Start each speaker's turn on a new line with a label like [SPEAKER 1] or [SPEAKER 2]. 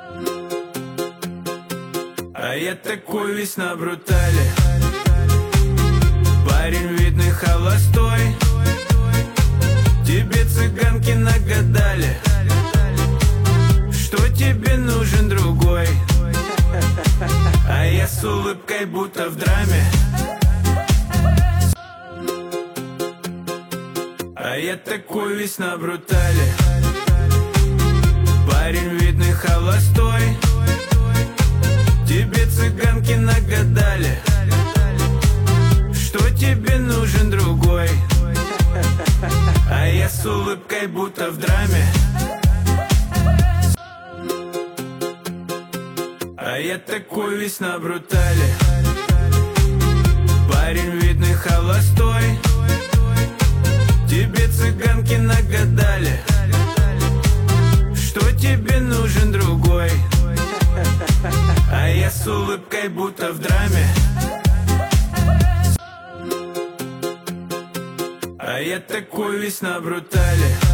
[SPEAKER 1] А я такой весь на брутале. Парень видный холостой. Тебе цыганки нагадали, что тебе нужен другой. А я с улыбкой будто в драме. А я такой весь на брутале. Парень видный холостой. Тебе цыганки нагадали, что тебе нужен другой. А я с улыбкой будто в драме. А я такой весь на брутале. Парень видный холостой. Тебе цыганки нагадали, что тебе нужен другой. А я с улыбкой будто в драме. А я такой весь на брутале.